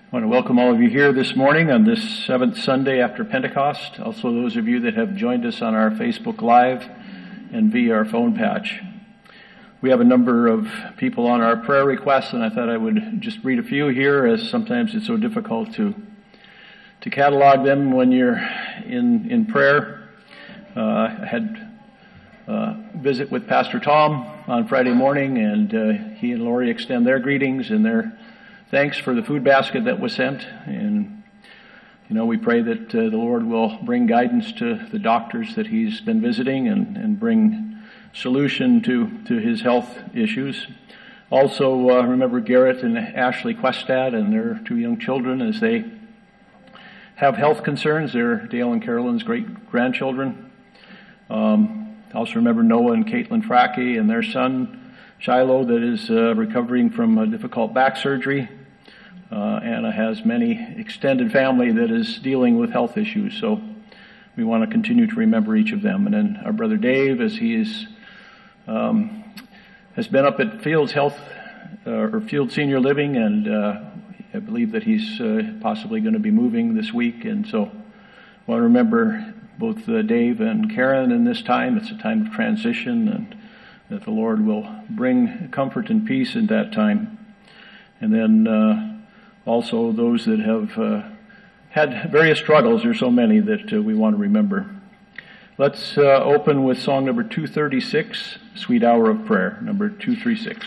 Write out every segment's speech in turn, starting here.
I want to welcome all of you here this morning on this seventh Sunday after Pentecost. Also those of you that have joined us on our Facebook Live and via our phone patch. We have a number of people on our prayer requests, and I thought I would just read a few here, as sometimes it's so difficult to catalog them when you're in prayer. I had a visit with Pastor Tom on Friday morning, and he and Lori extend their greetings and their thanks for the food basket that was sent. And, we pray that the Lord will bring guidance to the doctors that he's been visiting and bring solution to his health issues. Also, remember Garrett and Ashley Questad and their two young children as they have health concerns. They're Dale and Carolyn's great-grandchildren. Also remember Noah and Caitlin Fracke and their son, Shiloh, that is recovering from a difficult back surgery. Anna has many extended family that is dealing with health issues, so we want to continue to remember each of them. And then our brother Dave, as he has been up at Fields Field Senior Living, and I believe that he's possibly going to be moving this week. And so I want to remember both Dave and Karen in this time. It's a time of transition, and that the Lord will bring comfort and peace in that time. And then also those that have had various struggles. There's so many that we want to remember. Let's open with song number 236, Sweet Hour of Prayer, number 236.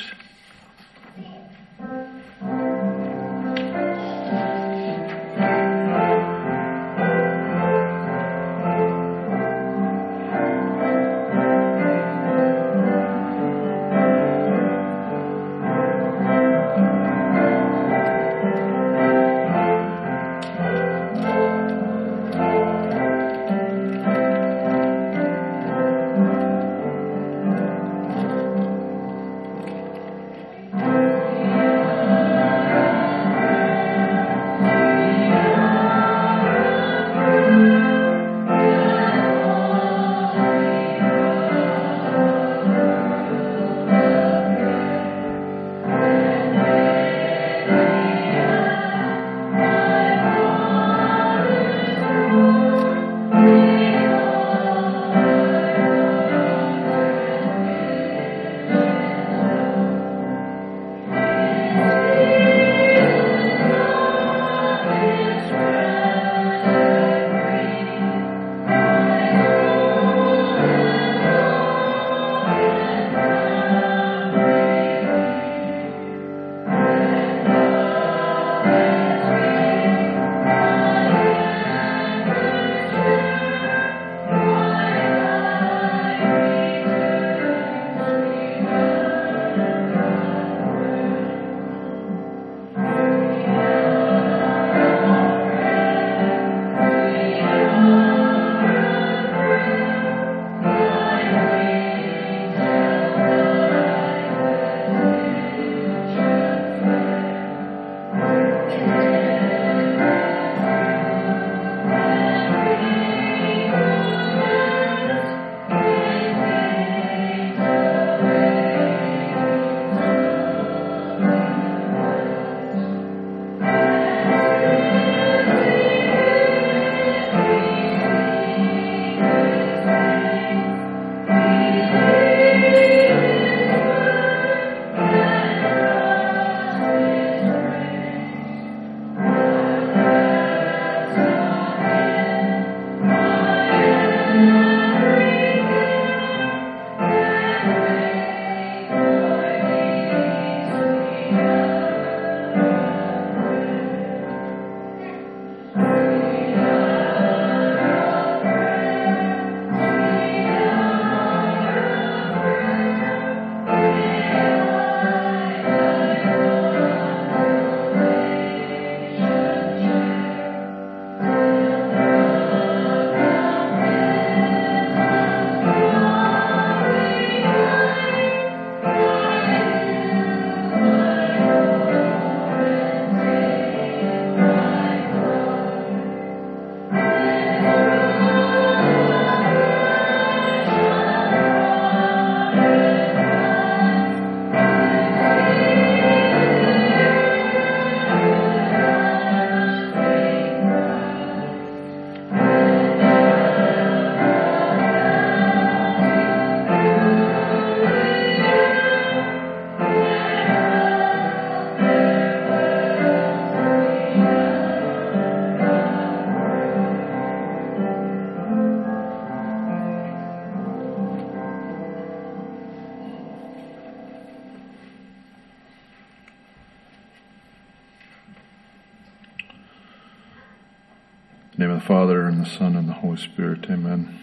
In the name of the Father, and the Son, and the Holy Spirit. Amen.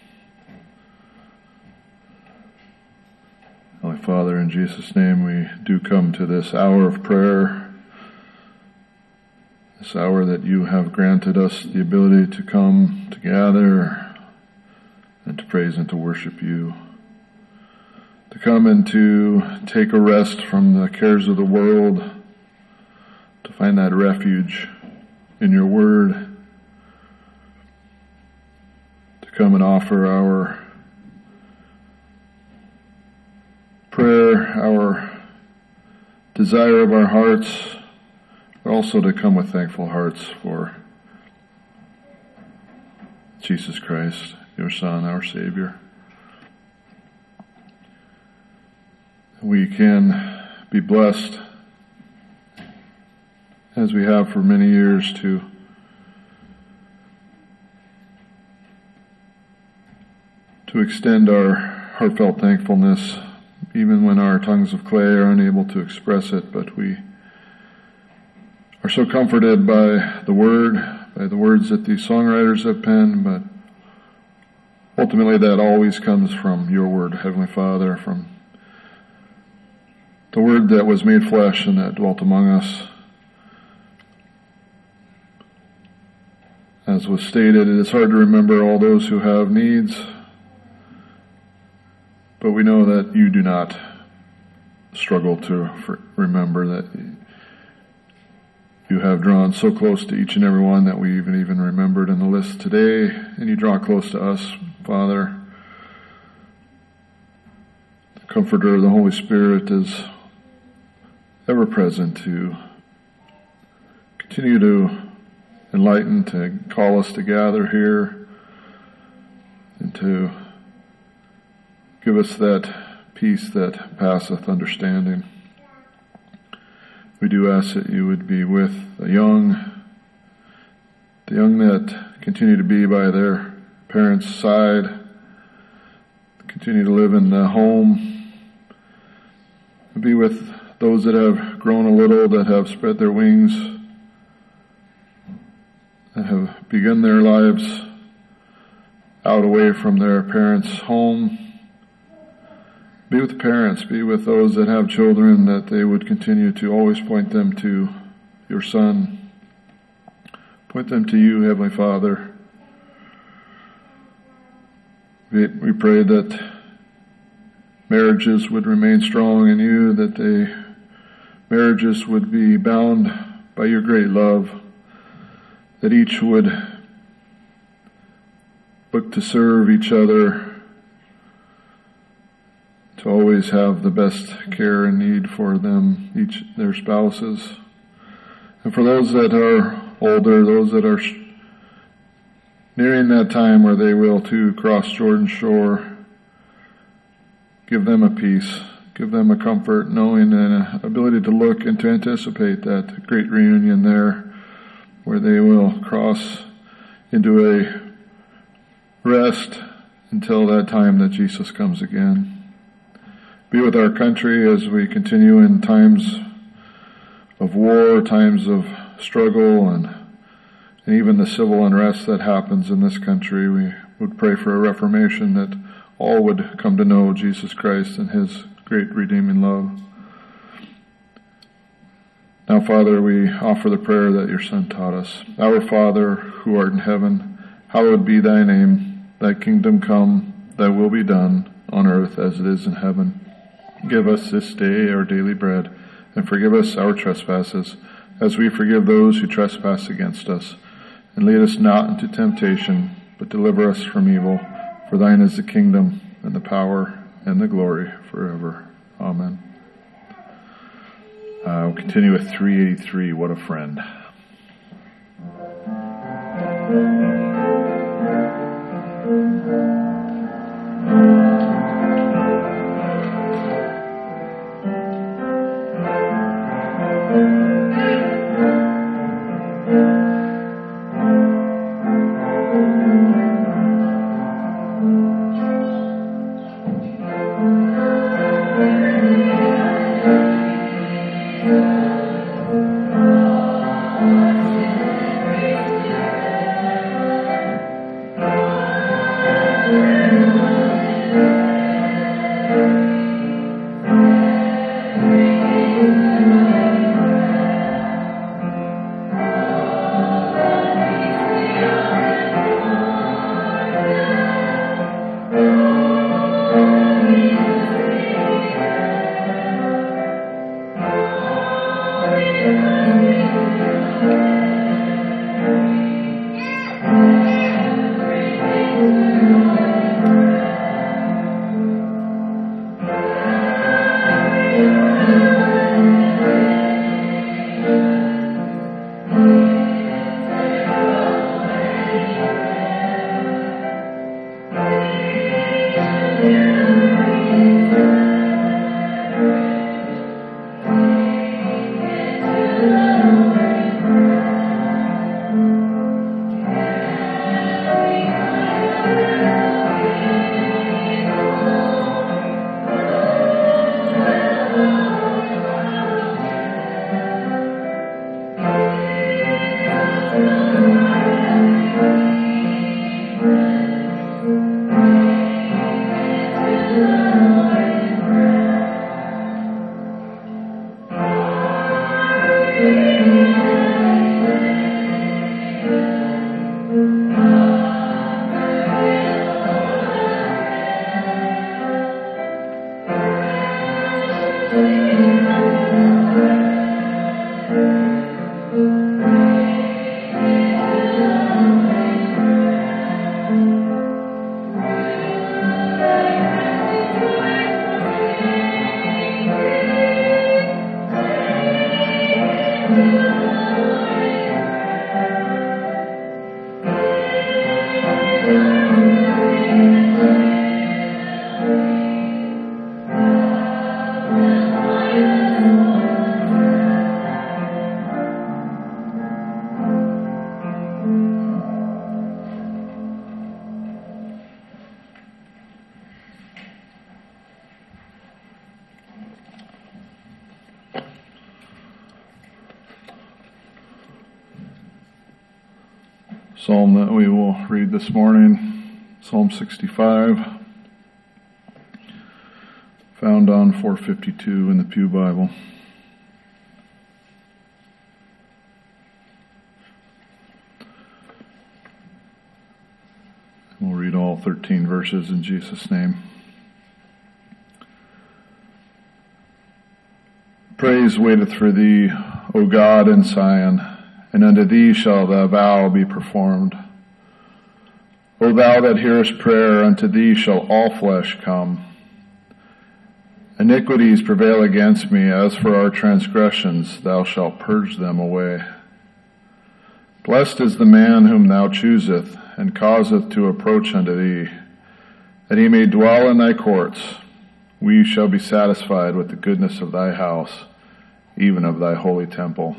Holy Father, in Jesus' name, we do come to this hour of prayer, this hour that you have granted us the ability to come to gather and to praise and to worship you, to come and to take a rest from the cares of the world, to find that refuge in your word, to come and offer our prayer, our desire of our hearts, but also to come with thankful hearts for Jesus Christ, your Son, our Savior. We can be blessed, as we have for many years, to extend our heartfelt thankfulness even when our tongues of clay are unable to express it, but we are so comforted by the words that these songwriters have penned, but ultimately that always comes from your word, Heavenly Father, from the word that was made flesh and that dwelt among us. As was stated, it is hard to remember all those who have needs, but we know that you do not struggle to remember, that you have drawn so close to each and every one that we even remembered in the list today, and you draw close to us, Father. The Comforter of the Holy Spirit is ever present to continue to enlighten, to call us to gather here, and to give us that peace that passeth understanding. We do ask that you would be with the young that continue to be by their parents' side, continue to live in the home, and be with those that have grown a little, that have spread their wings, that have begun their lives out away from their parents' home. Be with the parents, be with those that have children, that they would continue to always point them to your Son. Point them to you, Heavenly Father. We pray that marriages would remain strong in you, that marriages would be bound by your great love, that each would look to serve each other, to always have the best care and need for them, their spouses. And for those that are older, those that are nearing that time where they will too cross Jordan's shore, give them a peace, give them a comfort, knowing and an ability to look and to anticipate that great reunion there, where they will cross into a rest until that time that Jesus comes again. Be with our country as we continue in times of war, times of struggle, and even the civil unrest that happens in this country. We would pray for a reformation, that all would come to know Jesus Christ and his great redeeming love. Now, Father, we offer the prayer that your Son taught us. Our Father, who art in heaven, hallowed be thy name. Thy kingdom come, thy will be done, on earth as it is in heaven. Give us this day our daily bread, and forgive us our trespasses, as we forgive those who trespass against us. And lead us not into temptation, but deliver us from evil. For thine is the kingdom, and the power, and the glory, forever. Amen. We'll continue with 383, What a Friend. Psalm that we will read this morning, Psalm 65, found on 452 in the Pew Bible. We'll read all 13 verses in Jesus' name. Praise waiteth for thee, O God, in Zion, and unto thee shall the vow be performed. O thou that hearest prayer, unto thee shall all flesh come. Iniquities prevail against me, as for our transgressions, thou shalt purge them away. Blessed is the man whom thou choosest, and causeth to approach unto thee, that he may dwell in thy courts. We shall be satisfied with the goodness of thy house, even of thy holy temple.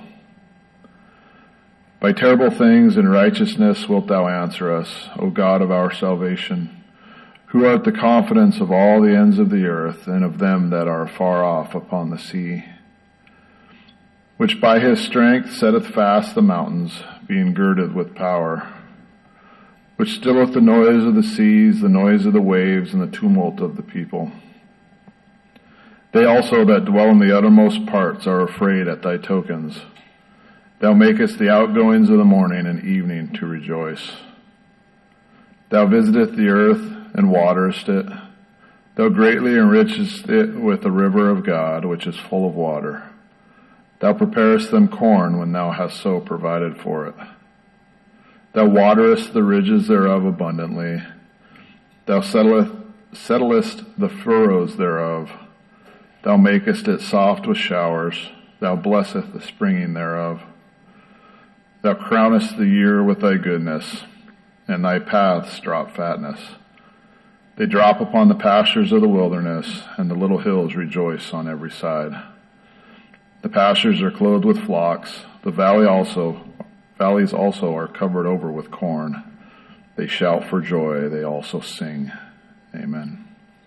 By terrible things and righteousness wilt thou answer us, O God of our salvation, who art the confidence of all the ends of the earth, and of them that are far off upon the sea, which by his strength setteth fast the mountains, being girded with power, which stilleth the noise of the seas, the noise of the waves, and the tumult of the people. They also that dwell in the uttermost parts are afraid at thy tokens. Thou makest the outgoings of the morning and evening to rejoice. Thou visitest the earth and waterest it. Thou greatly enrichest it with the river of God, which is full of water. Thou preparest them corn when thou hast so provided for it. Thou waterest the ridges thereof abundantly. Thou settlest the furrows thereof. Thou makest it soft with showers. Thou blessest the springing thereof. Thou crownest the year with thy goodness, and thy paths drop fatness. They drop upon the pastures of the wilderness, and the little hills rejoice on every side. The pastures are clothed with flocks. The valleys also are covered over with corn. They shout for joy. They also sing. Amen.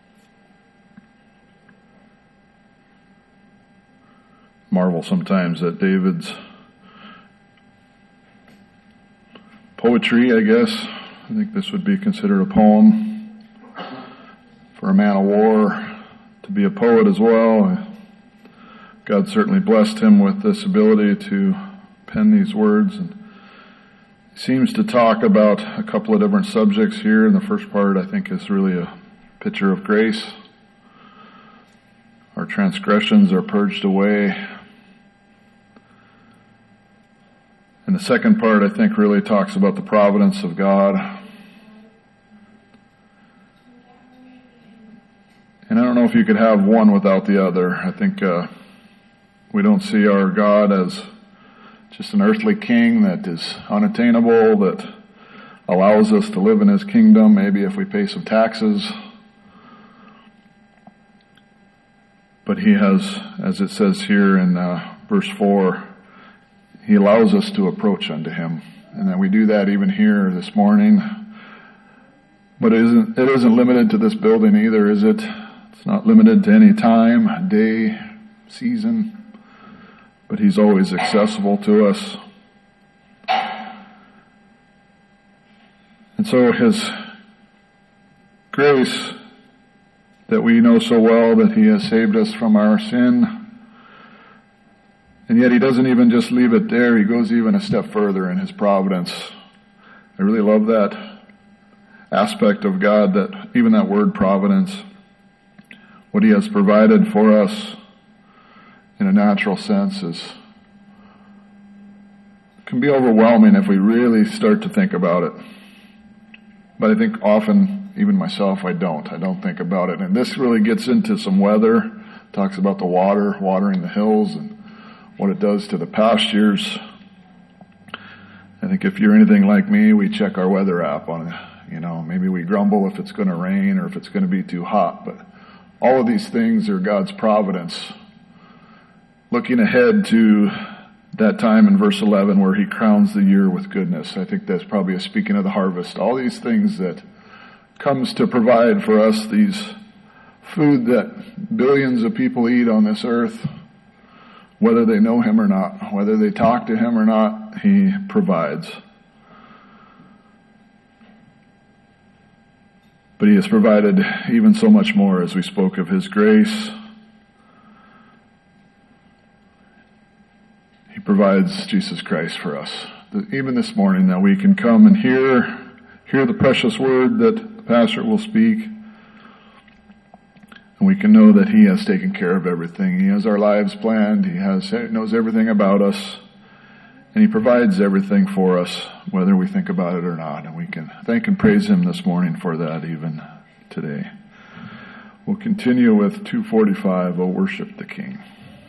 Marvel sometimes at David's poetry, I guess. I think this would be considered a poem. For a man of war to be a poet as well, God certainly blessed him with this ability to pen these words. And he seems to talk about a couple of different subjects here. And the first part, I think, is really a picture of grace. Our transgressions are purged away. the second part, I think, really talks about the providence of God. And I don't know if you could have one without the other. I think we don't see our God as just an earthly king that is unattainable, that allows us to live in his kingdom, maybe if we pay some taxes. But he has, as it says here in verse 4, he allows us to approach unto him. And that we do that even here this morning. But it isn't limited to this building either, is it? It's not limited to any time, day, season. But he's always accessible to us. And so his grace that we know so well, that he has saved us from our sin, and yet he doesn't even just leave it there. He goes even a step further in his providence. I really love that aspect of God, that even that word providence, what he has provided for us in a natural sense can be overwhelming if we really start to think about it. But I think often, even myself, I don't think about it. And this really gets into some weather, talks about the watering the hills and what it does to the pastures. I think if you're anything like me, we check our weather app on it. Maybe we grumble if it's going to rain or if it's going to be too hot. But all of these things are God's providence. Looking ahead to that time in verse 11 where he crowns the year with goodness. I think that's probably speaking of the harvest. All these things that comes to provide for us, these food that billions of people eat on this earth, whether they know him or not, whether they talk to him or not, he provides. But he has provided even so much more, as we spoke of his grace. He provides Jesus Christ for us. Even this morning, that we can come and hear the precious word that the pastor will speak. And we can know that he has taken care of everything. He has our lives planned. He knows everything about us. And he provides everything for us, whether we think about it or not. And we can thank and praise him this morning for that even today. We'll continue with 245, O Worship the King.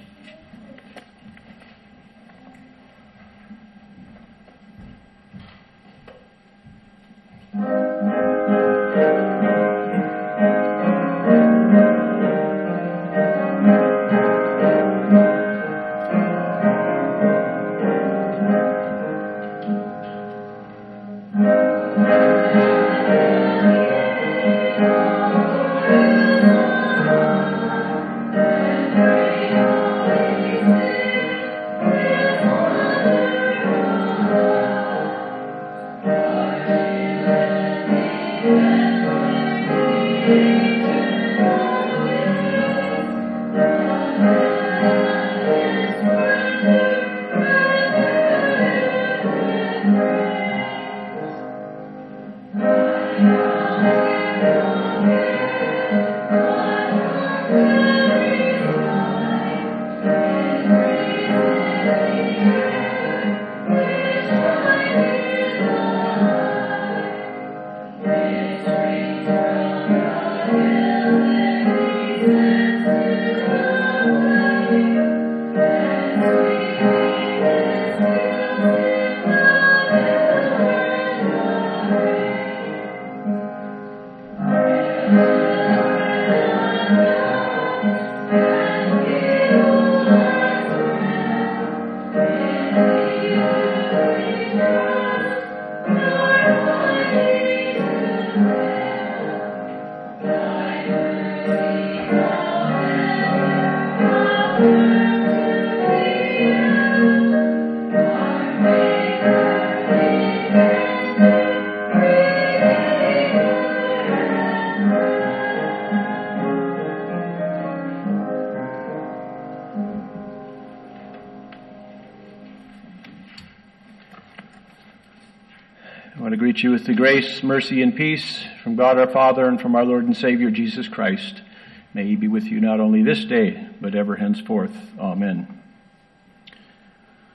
I want to greet you with the grace, mercy, and peace from God our Father and from our Lord and Savior Jesus Christ. May he be with you not only this day, but ever henceforth. Amen.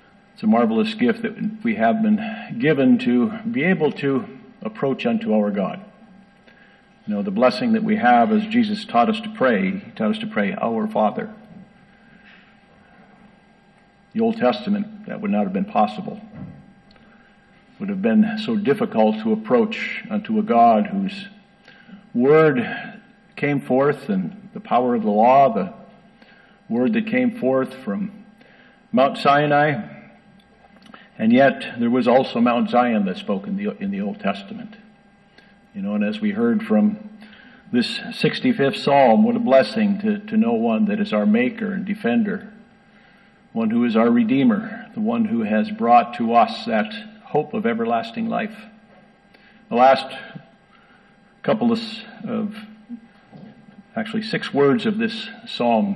It's a marvelous gift that we have been given to be able to approach unto our God. You know, the blessing that we have as Jesus taught us to pray. He taught us to pray, Our Father. The Old Testament, that would not have been possible. It would have been so difficult to approach unto a God whose word came forth, and the power of the law, the word that came forth from Mount Sinai. And yet there was also Mount Zion that spoke in the Old Testament. You know, and as we heard from this 65th Psalm, what a blessing to know one that is our maker and defender, one who is our Redeemer, the one who has brought to us that hope of everlasting life. The last couple of actually 6 words of this psalm,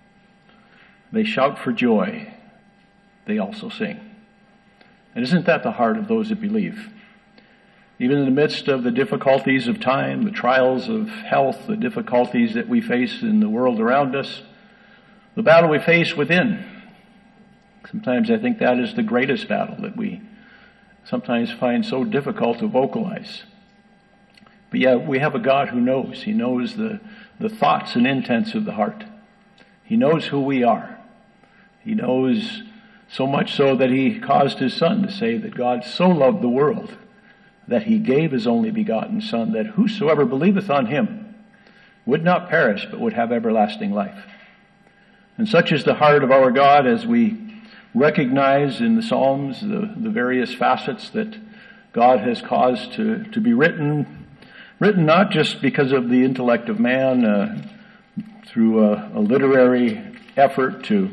they shout for joy, they also sing. And isn't that the heart of those that believe? Even in the midst of the difficulties of time, the trials of health, the difficulties that we face in the world around us, the battle we face within, sometimes I think that is the greatest battle that we sometimes find so difficult to vocalize. But yet we have a God who knows. He knows the thoughts and intents of the heart. He knows who we are. He knows so much so that he caused his Son to say that God so loved the world that he gave his only begotten Son, that whosoever believeth on him would not perish, but would have everlasting life. And such is the heart of our God as we recognize in the Psalms the various facets that God has caused to be written not just because of the intellect of man, through a literary effort to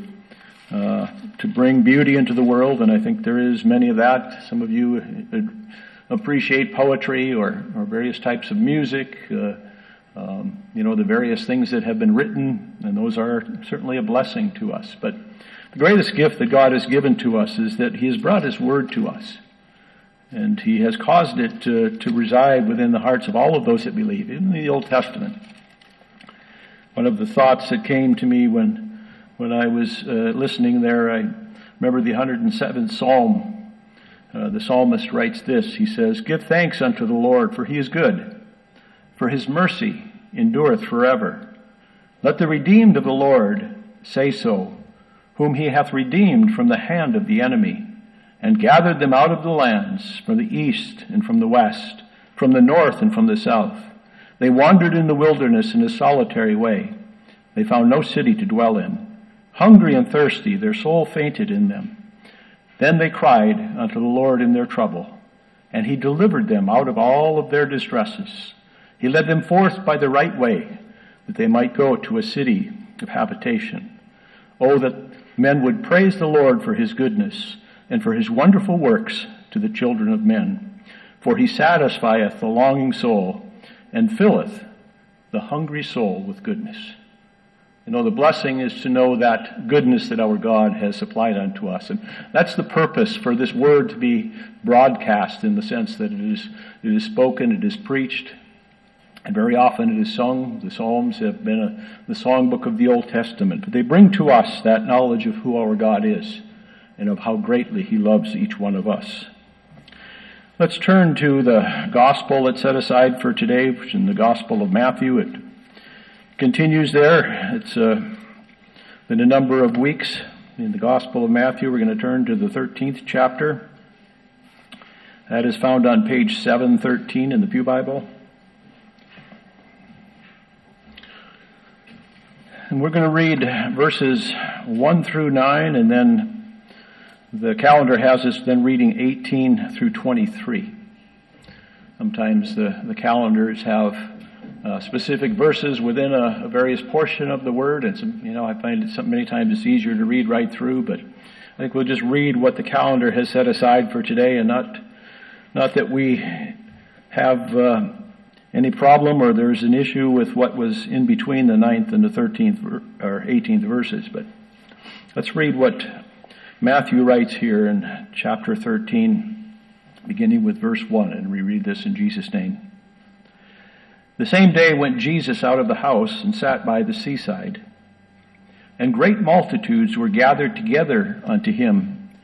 bring beauty into the world, and I think there is many of that. Some of you appreciate poetry or various types of music, the various things that have been written, and those are certainly a blessing to us. But the greatest gift that God has given to us is that he has brought his word to us, and he has caused it to reside within the hearts of all of those that believe, even in the Old Testament. One of the thoughts that came to me when I was listening there, I remember the 107th Psalm. The psalmist writes this. He says, Give thanks unto the Lord, for he is good, for his mercy endureth forever. Let the redeemed of the Lord say so, whom he hath redeemed from the hand of the enemy, and gathered them out of the lands, from the east and from the west, from the north and from the south. They wandered in the wilderness in a solitary way. They found no city to dwell in. Hungry and thirsty, their soul fainted in them. Then they cried unto the Lord in their trouble, and he delivered them out of all of their distresses. He led them forth by the right way, that they might go to a city of habitation. Oh, that men would praise the Lord for his goodness, and for his wonderful works to the children of men. For he satisfieth the longing soul, and filleth the hungry soul with goodness. You know, the blessing is to know that goodness that our God has supplied unto us. And that's the purpose for this word to be broadcast, in the sense that it is spoken, it is preached, and very often it is sung. The Psalms have been the songbook of the Old Testament. But they bring to us that knowledge of who our God is and of how greatly he loves each one of us. Let's turn to the gospel that's set aside for today, which is in the Gospel of Matthew. It continues there. It's been a number of weeks in the Gospel of Matthew. We're going to turn to the 13th chapter. That is found on page 713 in the Pew Bible. And we're going to read verses 1 through 9, and then the calendar has us then reading 18 through 23. Sometimes the calendars have specific verses within a various portion of the word, and I find it many times it's easier to read right through. But I think we'll just read what the calendar has set aside for today, and not that we have any problem or there's an issue with what was in between the 9th and the 13th or 18th verses. But let's read what Matthew writes here in chapter 13, beginning with verse 1, and we read this in Jesus' name. The same day went Jesus out of the house and sat by the seaside. And great multitudes were gathered together unto him,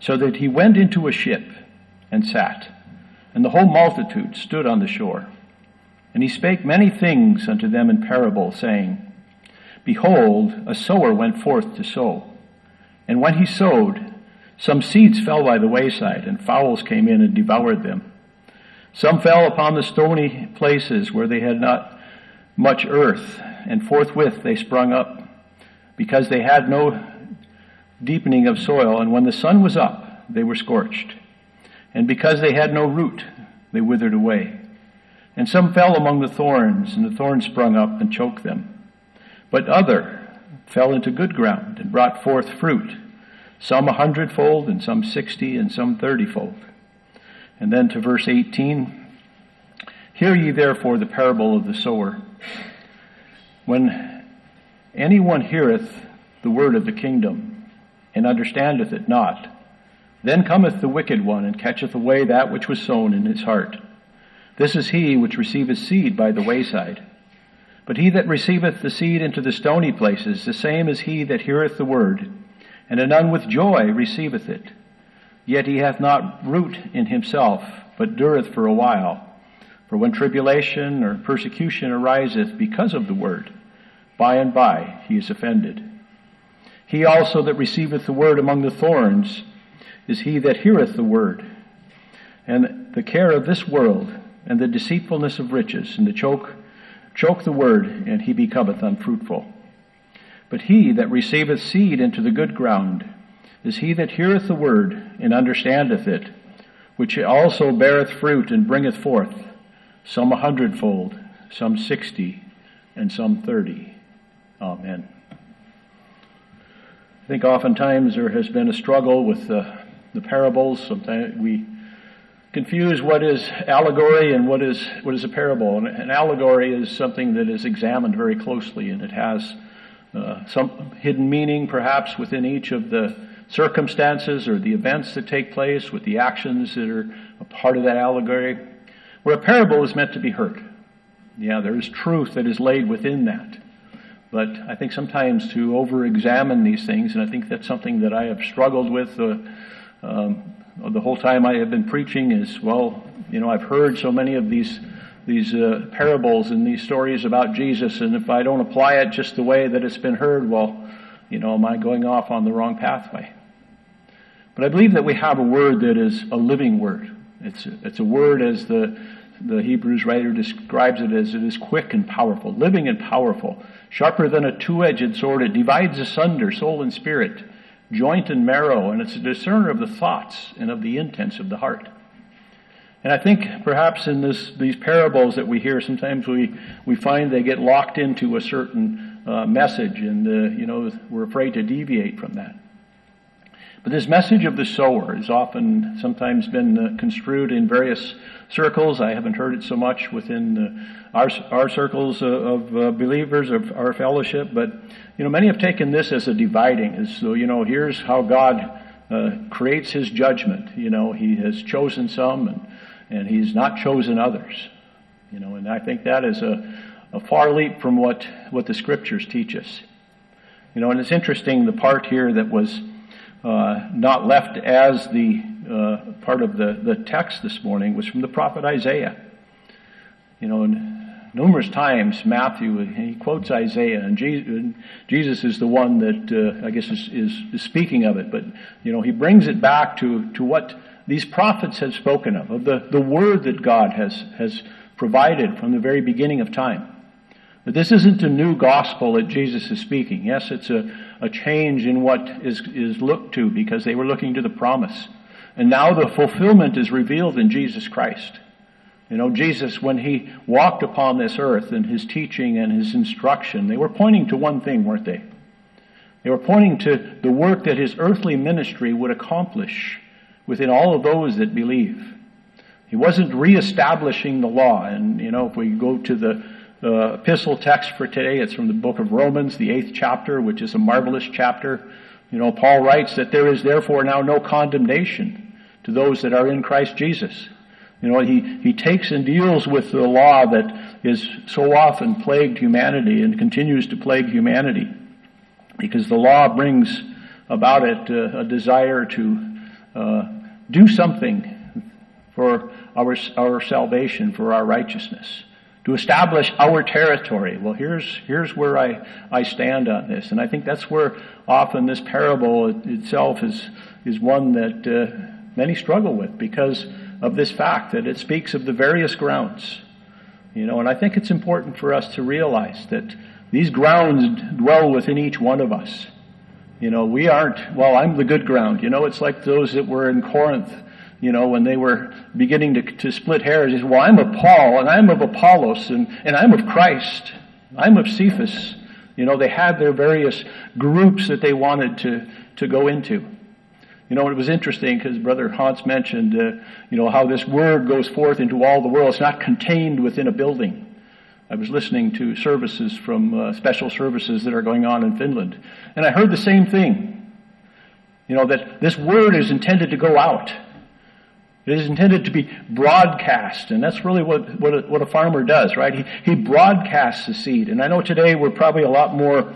so that he went into a ship and sat, and the whole multitude stood on the shore. And he spake many things unto them in parable, saying, Behold, a sower went forth to sow. And when he sowed, some seeds fell by the wayside, and fowls came in and devoured them. Some fell upon the stony places where they had not much earth, and forthwith they sprung up, because they had no deepening of soil. And when the sun was up, they were scorched. And because they had no root, they withered away. And some fell among the thorns, and the thorns sprung up and choked them. But other fell into good ground, and brought forth fruit, some 100-fold, and some 60, and some 30-fold. And then to verse 18, Hear ye therefore the parable of the sower. When anyone heareth the word of the kingdom, and understandeth it not, then cometh the wicked one, and catcheth away that which was sown in his heart. This is he which receiveth seed by the wayside. But he that receiveth the seed into the stony places, the same is he that heareth the word, and anon with joy receiveth it. Yet he hath not root in himself, but dureth for a while. For when tribulation or persecution ariseth because of the word, by and by he is offended. He also that receiveth the word among the thorns is he that heareth the word, and the care of this world, and the deceitfulness of riches, and the choke the word, and he becometh unfruitful. But he that receiveth seed into the good ground is he that heareth the word, and understandeth it, which also beareth fruit, and bringeth forth, some 100-fold, some 60, and some 30. Amen. I think oftentimes there has been a struggle with the parables. Sometimes we confuse what is allegory and what is a parable. And an allegory is something that is examined very closely, and it has some hidden meaning perhaps within each of the circumstances or the events that take place with the actions that are a part of that allegory. Where a parable is meant to be heard. Yeah, there is truth that is laid within that. But I think sometimes to over-examine these things, and I think that's something that I have struggled with the whole time I have been preaching is, well, I've heard so many of these parables and these stories about Jesus, and if I don't apply it just the way that it's been heard, well, am I going off on the wrong pathway? But I believe that we have a word that is a living word. It's a word, as the Hebrews writer describes it, as it is quick and powerful, living and powerful, sharper than a two-edged sword. It divides asunder soul and spirit, joint and marrow, and it's a discerner of the thoughts and of the intents of the heart. And I think perhaps in these parables that we hear, sometimes we find they get locked into a certain message, and we're afraid to deviate from that. But this message of the sower has often sometimes been construed in various circles. I haven't heard it so much within our circles of believers, of our fellowship, but many have taken this as a dividing. As so, here's how God creates his judgment. He has chosen some and he's not chosen others. And I think that is a far leap from what the scriptures teach us. And it's interesting, the part here that was not left as the part of the text this morning was from the prophet Isaiah. Numerous times Matthew, he quotes Isaiah, and Jesus is the one that I guess is speaking of it. But he brings it back to what these prophets had spoken of the word that God has provided from the very beginning of time. But this isn't a new gospel that Jesus is speaking. Yes, it's a change in what is looked to, because they were looking to the promise. And now the fulfillment is revealed in Jesus Christ. Jesus, when he walked upon this earth in his teaching and his instruction, they were pointing to one thing, weren't they? They were pointing to the work that his earthly ministry would accomplish within all of those that believe. He wasn't reestablishing the law. And, if we go to the epistle text for today, it's from the book of Romans, the 8th chapter, which is a marvelous chapter. Paul writes that there is therefore now no condemnation to those that are in Christ Jesus. He takes and deals with the law that is so often plagued humanity and continues to plague humanity, because the law brings about it a desire to do something for our salvation, for our righteousness, to establish our territory. Well, here's where I stand on this. And I think that's where often this parable itself is one that many struggle with because of this fact that it speaks of the various grounds. And I think it's important for us to realize that these grounds dwell within each one of us. We aren't, well, I'm the good ground. It's like those that were in Corinth, when they were beginning to split hairs. They said, well, I'm of Paul, and I'm of Apollos, and I'm of Christ. I'm of Cephas. They had their various groups that they wanted to go into. It was interesting because Brother Hans mentioned, how this word goes forth into all the world. It's not contained within a building. I was listening to services from special services that are going on in Finland, and I heard the same thing. That this word is intended to go out. It is intended to be broadcast, and that's really what a farmer does, right? He broadcasts the seed. And I know today we're probably a lot more,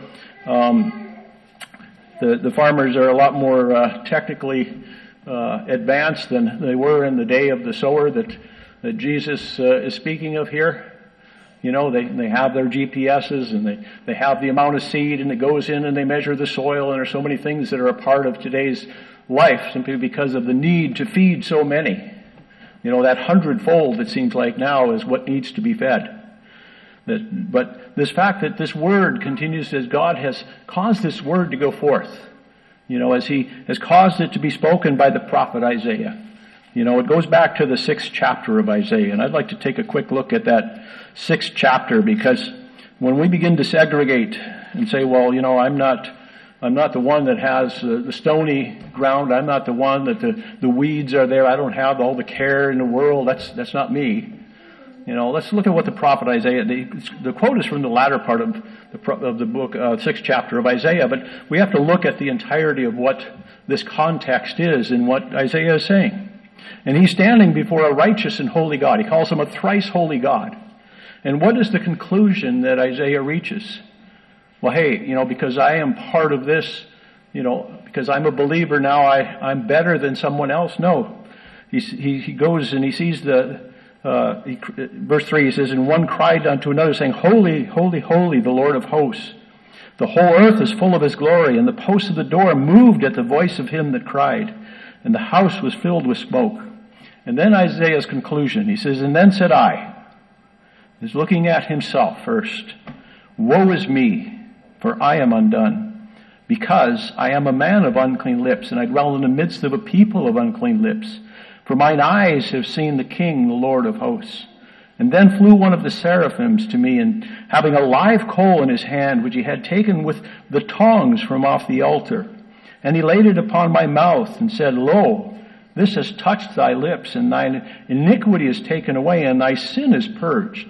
the farmers are a lot more technically advanced than they were in the day of the sower that Jesus is speaking of here. They have their GPSs, and they have the amount of seed, and it goes in and they measure the soil, and there's so many things that are a part of today's life simply because of the need to feed so many. That 100-fold, it seems like now, is what needs to be fed. But this fact that this word continues, as God has caused this word to go forth, as He has caused it to be spoken by the prophet Isaiah. It goes back to the 6th chapter of Isaiah, and I'd like to take a quick look at that 6th chapter, because when we begin to segregate and say, well, I'm not the one that has the stony ground. I'm not the one that the weeds are there. I don't have all the care in the world. That's not me. Let's look at what the prophet Isaiah, the quote is from the latter part of the book, 6th chapter of Isaiah, but we have to look at the entirety of what this context is and what Isaiah is saying. And he's standing before a righteous and holy God. He calls him a thrice holy God. And what is the conclusion that Isaiah reaches? Well, hey, because I am part of this, because I'm a believer now, I'm better than someone else. No. He goes and he sees verse 3, he says, and one cried unto another, saying, Holy, holy, holy, the Lord of hosts. The whole earth is full of His glory, and the posts of the door moved at the voice of him that cried, and the house was filled with smoke. And then Isaiah's conclusion, he says, and then said I, he's looking at himself first, woe is me, for I am undone, because I am a man of unclean lips, and I dwell in the midst of a people of unclean lips. For mine eyes have seen the King, the Lord of hosts. And then flew one of the seraphims to me, and having a live coal in his hand, which he had taken with the tongs from off the altar, and he laid it upon my mouth, and said, Lo, this has touched thy lips, and thine iniquity is taken away, and thy sin is purged.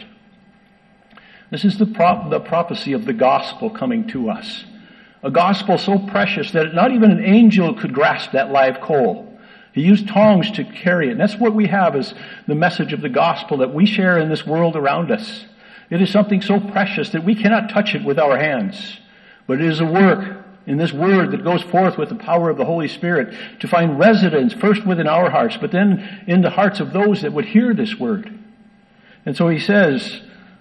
This is the prophecy of the gospel coming to us. A gospel so precious that not even an angel could grasp that live coal. He used tongs to carry it. And that's what we have as the message of the gospel that we share in this world around us. It is something so precious that we cannot touch it with our hands. But it is a work in this word that goes forth with the power of the Holy Spirit to find residence first within our hearts, but then in the hearts of those that would hear this word. And so he says,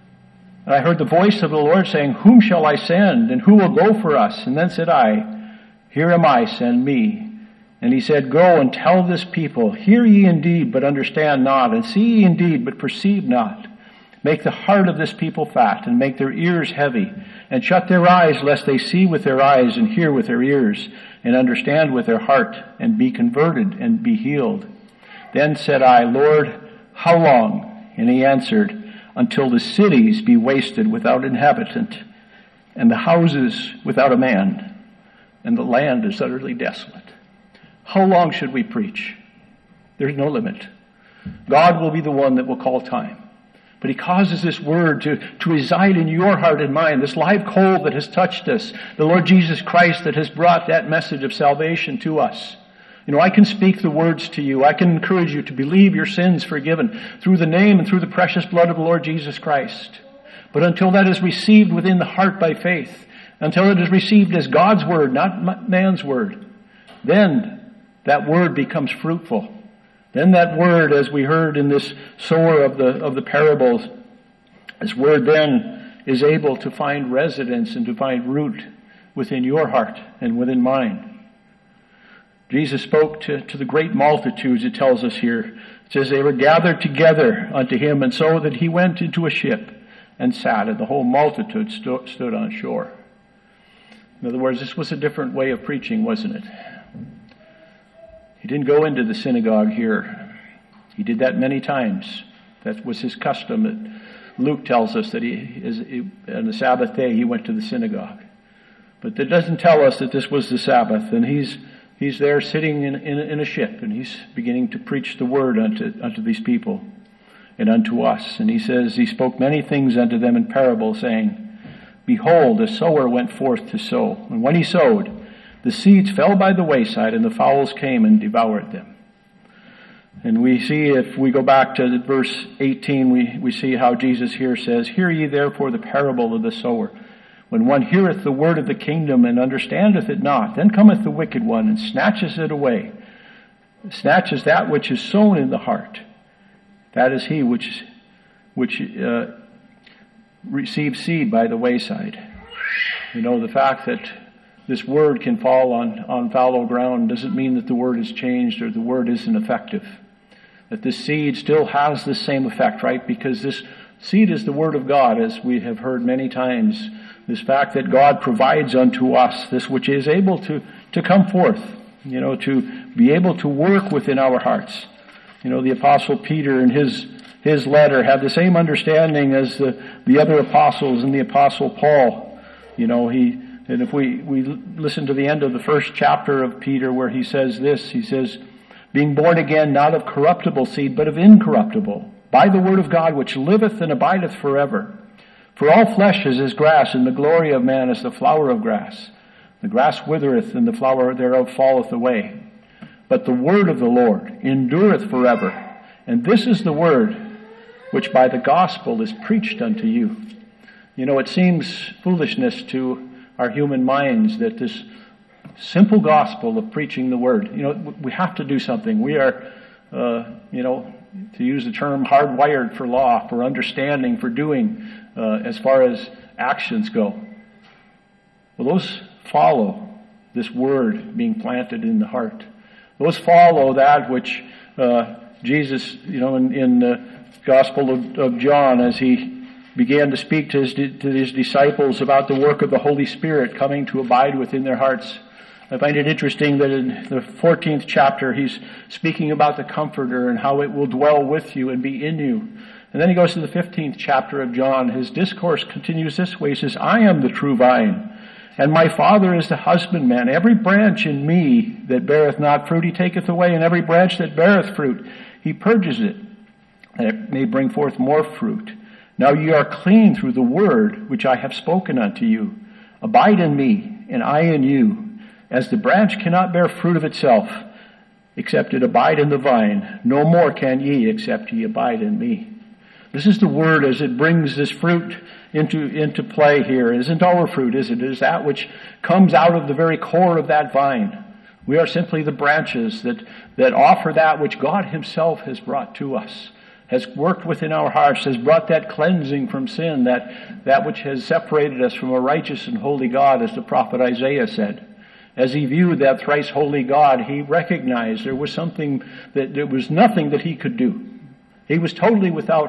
I heard the voice of the Lord saying, Whom shall I send, and who will go for us? And then said I, Here am I, send me. And he said, Go and tell this people, Hear ye indeed, but understand not, and see ye indeed, but perceive not. Make the heart of this people fat, and make their ears heavy, and shut their eyes, lest they see with their eyes, and hear with their ears, and understand with their heart, and be converted, and be healed. Then said I, Lord, how long? And he answered, Until the cities be wasted without inhabitant, and the houses without a man, and the land is utterly desolate. How long should we preach? There's no limit. God will be the one that will call time. But He causes this word to reside in your heart and mind, this live coal that has touched us, the Lord Jesus Christ that has brought that message of salvation to us. I can speak the words to you. I can encourage you to believe your sins forgiven through the name and through the precious blood of the Lord Jesus Christ. But until that is received within the heart by faith, until it is received as God's word, not man's word, then that word becomes fruitful. Then that word, as we heard in this sower of the parables, this word then is able to find residence and to find root within your heart and within mine. Jesus spoke to the great multitudes, it tells us here. It says they were gathered together unto him, and so that he went into a ship and sat, and the whole multitude stood on shore. In other words, this was a different way of preaching, wasn't it? He didn't go into the synagogue here. He did that many times. That was his custom. Luke tells us that on the Sabbath day he went to the synagogue. But that doesn't tell us that this was the Sabbath. And he's there sitting in a ship, and he's beginning to preach the word unto these people and unto us. And he says, he spoke many things unto them in parables, saying, Behold, a sower went forth to sow. And when he sowed, the seeds fell by the wayside, and the fowls came and devoured them. And we see, if we go back to verse 18, we see how Jesus here says, Hear ye therefore the parable of the sower. When one heareth the word of the kingdom and understandeth it not, then cometh the wicked one and snatches it away, snatches that which is sown in the heart. That is he which receives seed by the wayside. You know, the fact that this word can fall on fallow ground doesn't mean that the word is changed or the word isn't effective. That this seed still has the same effect, right? Because this seed is the word of God, as we have heard many times. This fact that God provides unto us this which is able to come forth, you know, to be able to work within our hearts. You know, the Apostle Peter in his letter had the same understanding as the other apostles and the Apostle Paul. You know, and if we listen to the end of the first chapter of Peter where he says this, he says, being born again not of corruptible seed, but of incorruptible, by the word of God which liveth and abideth forever. For all flesh is as grass, and the glory of man is the flower of grass. The grass withereth, and the flower thereof falleth away. But the word of the Lord endureth forever. And this is the word which by the gospel is preached unto you. You know, it seems foolishness to our human minds that this simple gospel of preaching the word, you know, we have to do something. We are, to use the term, hardwired for law, for understanding, for doing, as far as actions go. Well, those follow this word being planted in the heart. Those follow that which Jesus, you know, in the Gospel of John, as he began to speak to his disciples about the work of the Holy Spirit coming to abide within their hearts. I find it interesting that in the 14th chapter, he's speaking about the Comforter and how it will dwell with you and be in you. And then he goes to the 15th chapter of John. His discourse continues this way. He says, I am the true vine, and my Father is the husbandman. Every branch in me that beareth not fruit, he taketh away, and every branch that beareth fruit, he purges it, that it may bring forth more fruit. Now ye are clean through the word which I have spoken unto you. Abide in me, and I in you. As the branch cannot bear fruit of itself, except it abide in the vine, no more can ye, except ye abide in me. This is the word as it brings this fruit into play here. It isn't our fruit, is it? It is that which comes out of the very core of that vine. We are simply the branches that offer that which God himself has brought to us, has worked within our hearts, has brought that cleansing from sin, that which has separated us from a righteous and holy God, as the prophet Isaiah said. As he viewed that thrice holy God, he recognized there was nothing that he could do. He was totally without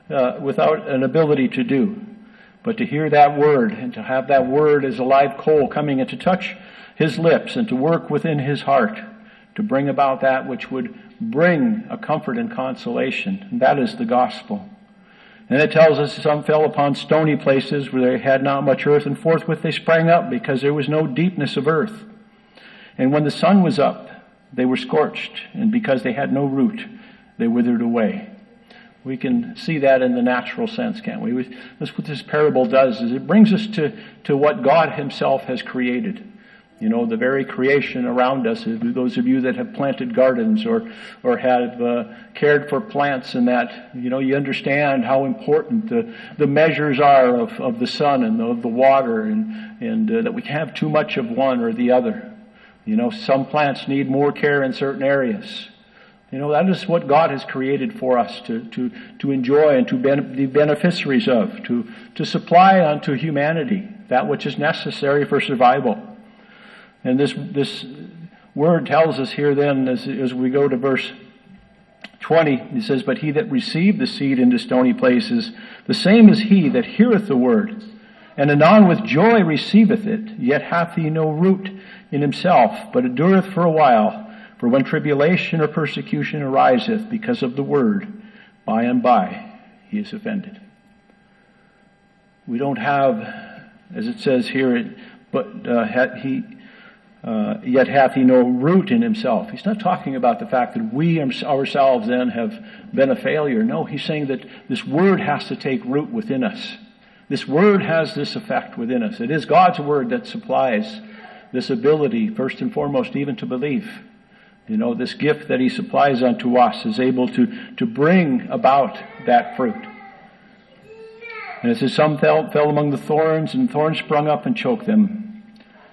an ability to do. But to hear that word and to have that word as a live coal coming and to touch his lips and to work within his heart to bring about that which would bring a comfort and consolation. And that is the gospel. And it tells us some fell upon stony places where they had not much earth, and forthwith they sprang up because there was no deepness of earth. And when the sun was up, they were scorched, and because they had no root, they withered away. We can see that in the natural sense, can't we? That's what this parable does, is it brings us to what God himself has created. You know, the very creation around us. Those of you that have planted gardens or have cared for plants and that, you know, you understand how important the measures are of the sun and of the water and that we can't have too much of one or the other. Some plants need more care in certain areas. That is what God has created for us to enjoy and to be beneficiaries of, to supply unto humanity that which is necessary for survival. And this word tells us here then, as we go to verse 20, it says, "But he that received the seed into stony places, the same is he that heareth the word, and anon with joy receiveth it, yet hath he no root in himself, but endureth for a while. For when tribulation or persecution ariseth because of the word, by and by he is offended." We don't have, as it says here, yet hath he no root in himself. He's not talking about the fact that we ourselves then have been a failure. No, he's saying that this word has to take root within us. This word has this effect within us. It is God's word that supplies this ability, first and foremost, even to believe. This gift that he supplies unto us is able to bring about that fruit. And it says, "Some fell among the thorns, and thorns sprung up and choked them."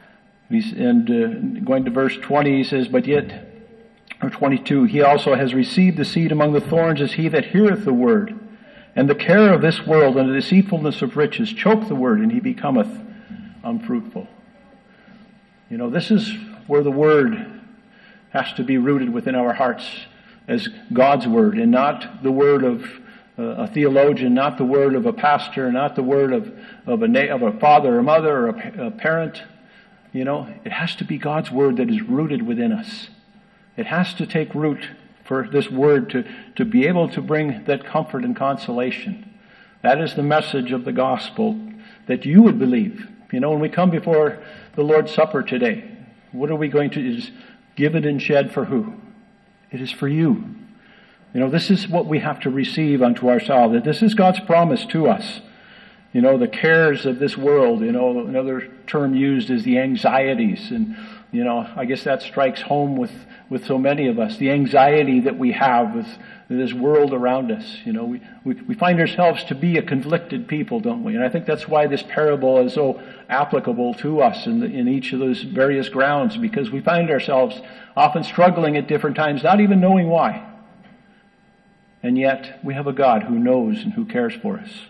And going to verse 20, he says, or 22, "He also has received the seed among the thorns as he that heareth the word. And the care of this world and the deceitfulness of riches choke the word, and he becometh unfruitful." This is where the word has to be rooted within our hearts as God's word, and not the word of a theologian, not the word of a pastor, not the word of a father or mother or a parent. It has to be God's word that is rooted within us. It has to take root for this word to be able to bring that comfort and consolation. That is the message of the gospel, that you would believe. When we come before the Lord's Supper today, what are we going to do? Given and shed for who? It is for you. This is what we have to receive unto ourselves. That this is God's promise to us. The cares of this world, another term used is the anxieties. And, I guess that strikes home with so many of us. The anxiety that we have with this world around us. We find ourselves to be a conflicted people, don't we? And I think that's why this parable is so applicable to us in each of those various grounds, because we find ourselves often struggling at different times, not even knowing why. And yet we have a God who knows and who cares for us.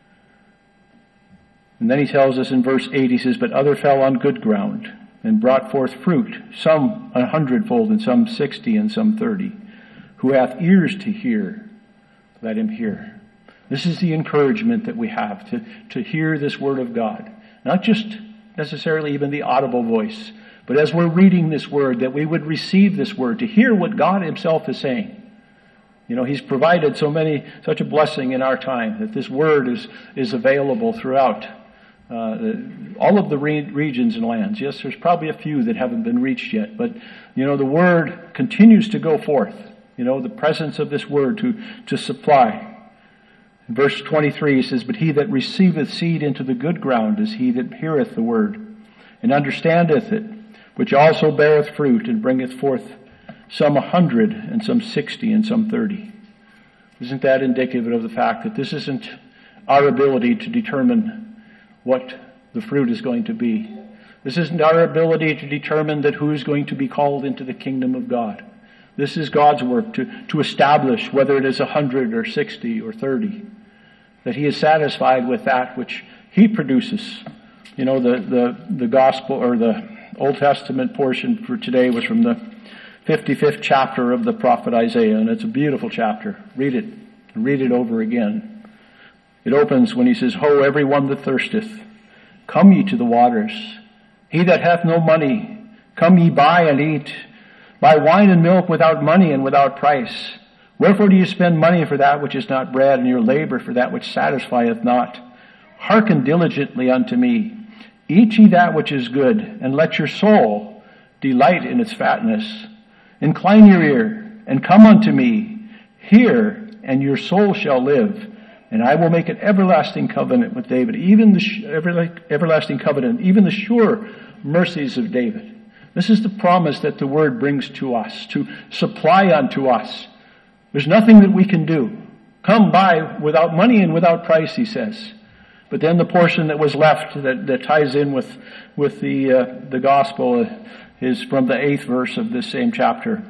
And then he tells us in verse 8, he says, "But other fell on good ground, and brought forth fruit, some 100-fold, and some 60, and some 30. Who hath ears to hear, let him hear." This is the encouragement that we have, to hear this word of God. Not just necessarily even the audible voice, but as we're reading this word, that we would receive this word, to hear what God himself is saying. He's provided such a blessing in our time, that this word is available throughout all of the regions and lands. Yes, there's probably a few that haven't been reached yet, but the word continues to go forth. The presence of this word to supply. In verse 23 he says, "But he that receiveth seed into the good ground is he that heareth the word, and understandeth it, which also beareth fruit, and bringeth forth some 100, and some 60, and some 30. Isn't that indicative of the fact that this isn't our ability to determine what the fruit is going to be? This isn't our ability to determine that who is going to be called into the kingdom of God. This is God's work to establish whether it is 100 or 60 or 30. That he is satisfied with that which he produces. The gospel or the Old Testament portion for today was from the 55th chapter of the prophet Isaiah, and it's a beautiful chapter. Read it, and read it over again. It opens when he says, "Ho, every one that thirsteth, come ye to the waters. He that hath no money, come ye buy and eat. Buy wine and milk without money and without price. Wherefore do you spend money for that which is not bread, and your labor for that which satisfieth not? Hearken diligently unto me. Eat ye that which is good, and let your soul delight in its fatness. Incline your ear, and come unto me. Hear, and your soul shall live. And I will make an everlasting covenant with David, even the everlasting covenant, even the sure mercies of David." This is the promise that the word brings to us, to supply unto us. There's nothing that we can do. Come buy without money and without price, he says. But then the portion that was left that ties in with the gospel is from the 8th verse of this same chapter.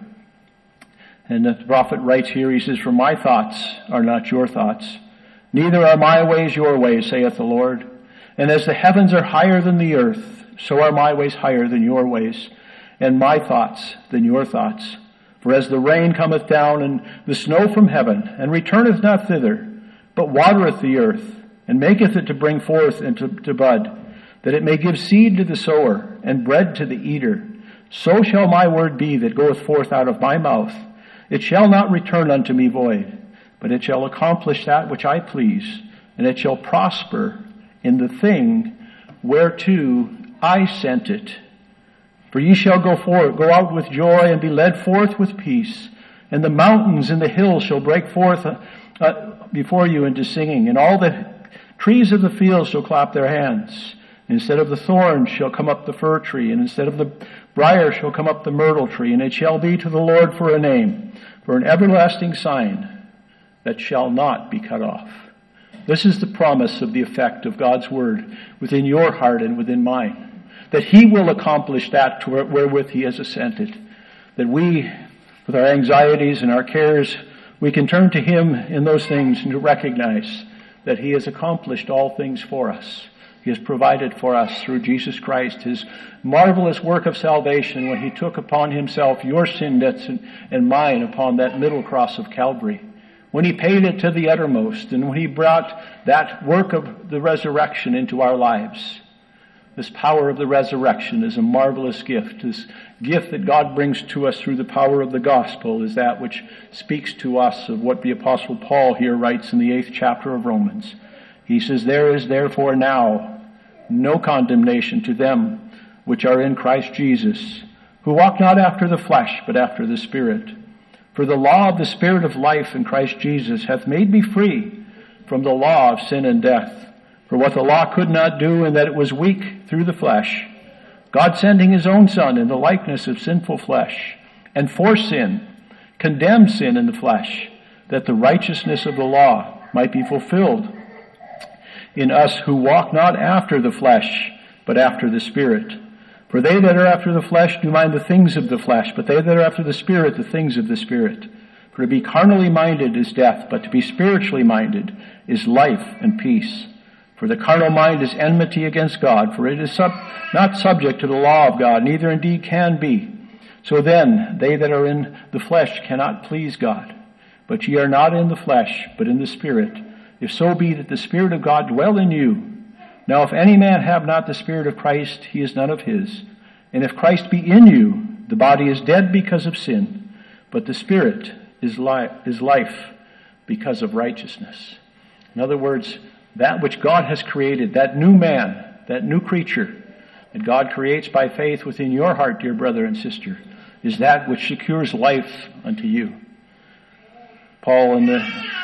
And the prophet writes here, he says, "For my thoughts are not your thoughts, neither are my ways your ways, saith the Lord. And as the heavens are higher than the earth, so are my ways higher than your ways, and my thoughts than your thoughts. For as the rain cometh down and the snow from heaven, and returneth not thither, but watereth the earth, and maketh it to bring forth and to bud, that it may give seed to the sower, and bread to the eater, so shall my word be that goeth forth out of my mouth. It shall not return unto me void, but it shall accomplish that which I please, and it shall prosper in the thing whereto I sent it. For ye shall go out with joy, and be led forth with peace. And the mountains and the hills shall break forth before you into singing, and all the trees of the field shall clap their hands. Instead of the thorn shall come up the fir tree, and instead of the briar shall come up the myrtle tree, and it shall be to the Lord for a name, for an everlasting sign that shall not be cut off." This is the promise of the effect of God's word within your heart and within mine, that he will accomplish that wherewith he has assented, that we, with our anxieties and our cares, we can turn to him in those things and to recognize that he has accomplished all things for us. He has provided for us through Jesus Christ his marvelous work of salvation when he took upon himself your sin debts and mine upon that middle cross of Calvary. When he paid it to the uttermost, and when he brought that work of the resurrection into our lives. This power of the resurrection is a marvelous gift. This gift that God brings to us through the power of the gospel is that which speaks to us of what the Apostle Paul here writes in the 8th chapter of Romans. He says, "There is therefore now no condemnation to them which are in Christ Jesus, who walk not after the flesh, but after the Spirit. For the law of the Spirit of life in Christ Jesus hath made me free from the law of sin and death. For what the law could not do, in that it was weak through the flesh, God sending his own Son in the likeness of sinful flesh, and for sin, condemned sin in the flesh, that the righteousness of the law might be fulfilled in us who walk not after the flesh, but after the Spirit. For they that are after the flesh do mind the things of the flesh, but they that are after the Spirit, the things of the Spirit. For to be carnally minded is death, but to be spiritually minded is life and peace. For the carnal mind is enmity against God, for it is not subject to the law of God, neither indeed can be. So then, they that are in the flesh cannot please God. But ye are not in the flesh, but in the Spirit, if so be that the Spirit of God dwell in you. Now if any man have not the Spirit of Christ, he is none of his. And if Christ be in you, the body is dead because of sin, but the Spirit is life because of righteousness. In other words, that which God has created, that new man, that new creature that God creates by faith within your heart, dear brother and sister, is that which secures life unto you. Paul in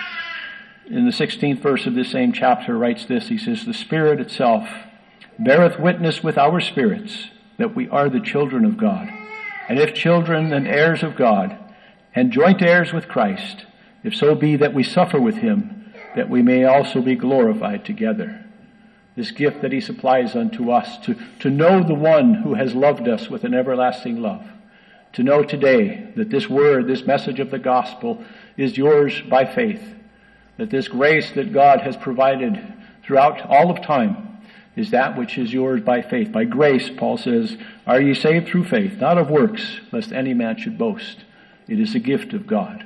the 16th verse of this same chapter writes this. He says, "The Spirit itself beareth witness with our spirits that we are the children of God. And if children, then heirs of God, and joint heirs with Christ, if so be that we suffer with him, that we may also be glorified together." This gift that he supplies unto us, to know the one who has loved us with an everlasting love. To know today that this word, this message of the gospel is yours by faith. That this grace that God has provided throughout all of time is that which is yours by faith. By grace, Paul says, are ye saved through faith, not of works, lest any man should boast. It is a gift of God.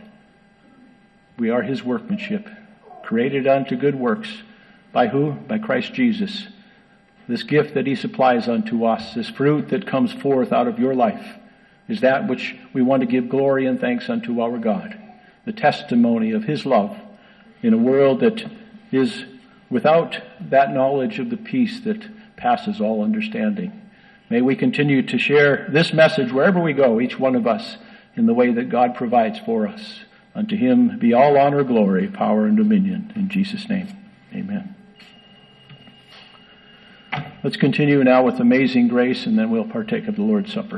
We are his workmanship, created unto good works. By who? By Christ Jesus. This gift that he supplies unto us, this fruit that comes forth out of your life, is that which we want to give glory and thanks unto our God. The testimony of his love in a world that is without that knowledge of the peace that passes all understanding. May we continue to share this message wherever we go, each one of us, in the way that God provides for us. Unto him be all honor, glory, power, and dominion. In Jesus' name, amen. Let's continue now with Amazing Grace, and then we'll partake of the Lord's Supper.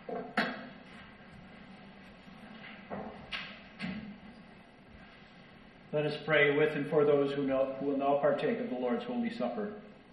Let us pray with and for those who will now partake of the Lord's Holy Supper.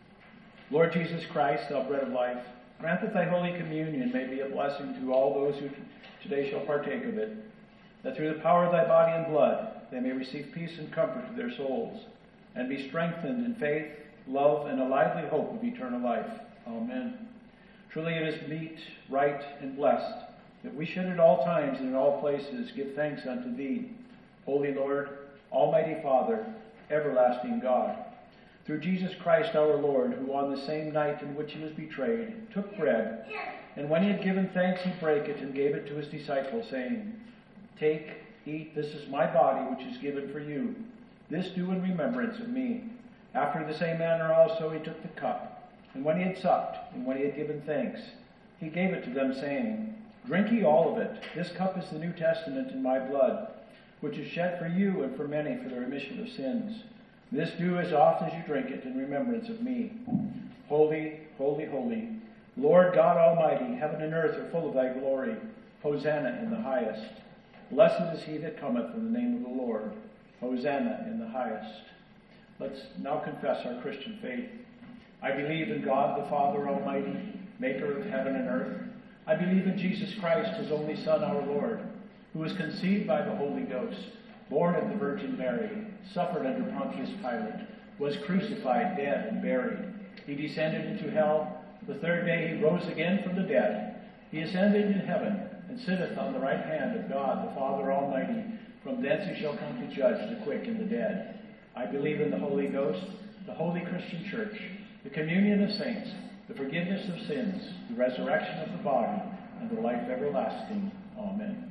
Lord Jesus Christ, thou bread of life, grant that thy Holy Communion may be a blessing to all those who today shall partake of it, that through the power of thy body and blood they may receive peace and comfort to their souls, and be strengthened in faith, love, and a lively hope of eternal life. Amen. Truly it is meet, right, and blessed that we should at all times and in all places give thanks unto thee, Holy Lord, Almighty Father, everlasting God, through Jesus Christ our Lord, who on the same night in which he was betrayed took bread, and when he had given thanks he brake it and gave it to his disciples, saying, Take, eat, this is my body which is given for you. This do in remembrance of me. After the same manner also he took the cup, and when he had supped, and when he had given thanks, he gave it to them, saying, Drink ye all of it. This cup is the New Testament in my blood, which is shed for you and for many for the remission of sins. This do as oft as you drink it in remembrance of me. Holy, holy, holy, Lord God Almighty, heaven and earth are full of thy glory. Hosanna in the highest. Blessed is he that cometh in the name of the Lord. Hosanna in the highest. Let's now confess our Christian faith. I believe in God the Father Almighty, maker of heaven and earth. I believe in Jesus Christ, his only Son, our Lord, who was conceived by the Holy Ghost, born of the Virgin Mary, suffered under Pontius Pilate, was crucified, dead, and buried. He descended into hell. The third day he rose again from the dead. He ascended into heaven, and sitteth on the right hand of God, the Father Almighty. From thence he shall come to judge the quick and the dead. I believe in the Holy Ghost, the holy Christian Church, the communion of saints, the forgiveness of sins, the resurrection of the body, and the life everlasting. Amen.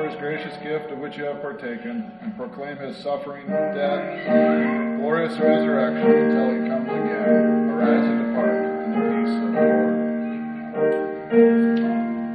his gracious gift of which you have partaken, and proclaim his suffering, death, glorious resurrection until he comes again. Arise and depart in the peace of the Lord.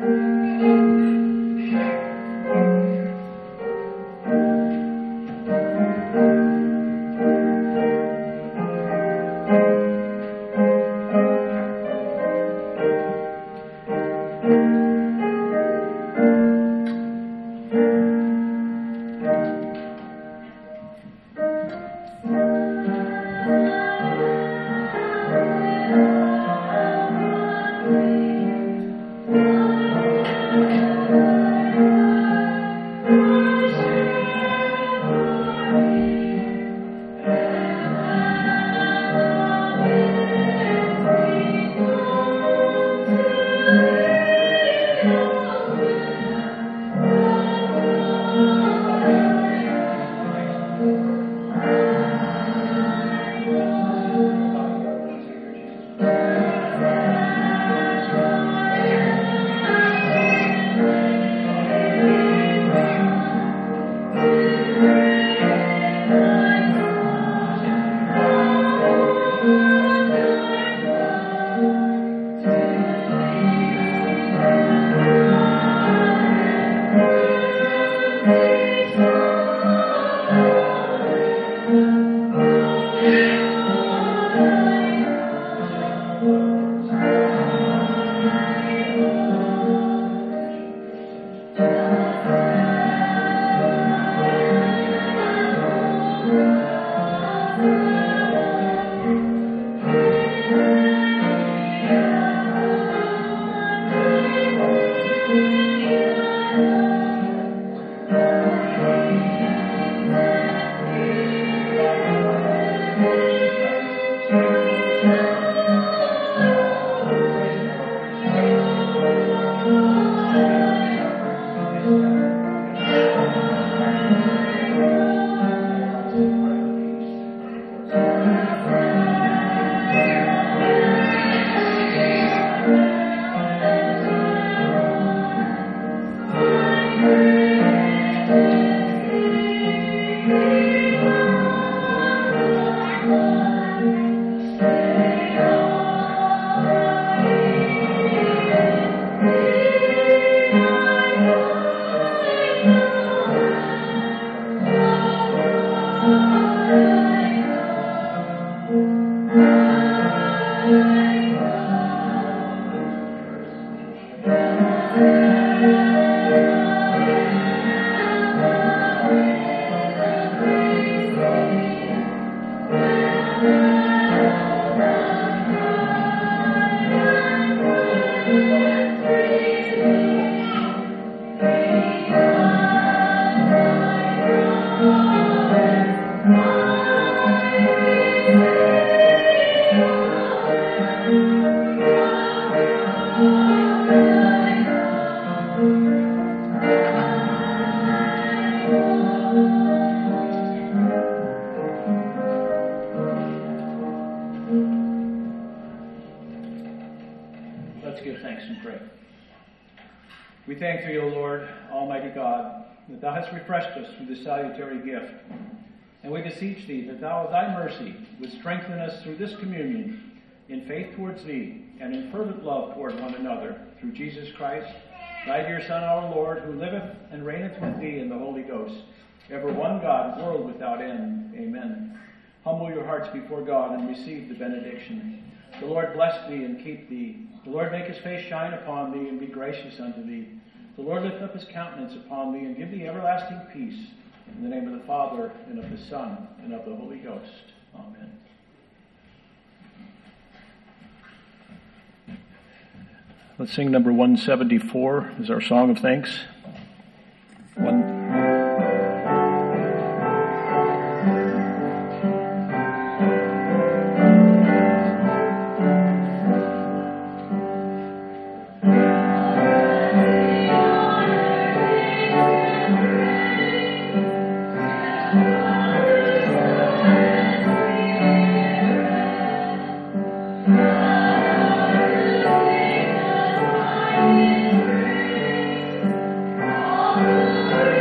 We thank thee, O Lord, Almighty God, that thou hast refreshed us through this salutary gift. And we beseech thee that thou, of thy mercy, would strengthen us through this communion in faith towards thee and in fervent love toward one another, through Jesus Christ, thy dear Son, our Lord, who liveth and reigneth with thee in the Holy Ghost, ever one God, world without end. Amen. Humble your hearts before God and receive the benediction. The Lord bless thee and keep thee. The Lord make his face shine upon thee and be gracious unto thee. The Lord lift up his countenance upon thee and give thee everlasting peace. In the name of the Father, and of the Son, and of the Holy Ghost. Amen. Let's sing number 174 as our song of thanks. Amen.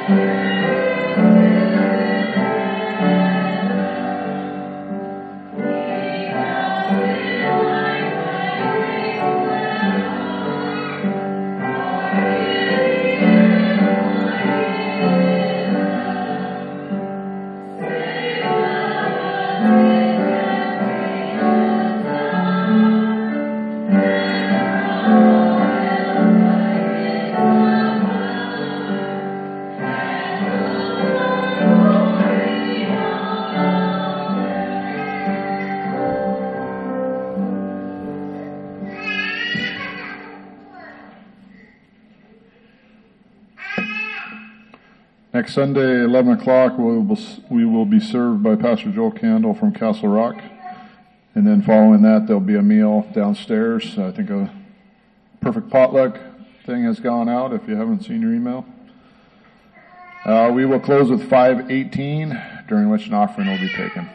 Next Sunday, 11 o'clock, we will be served by Pastor Joel Candle from Castle Rock. And then following that, there'll be a meal downstairs. I think a perfect potluck thing has gone out if you haven't seen your email. We will close with 5:18, during which an offering will be taken.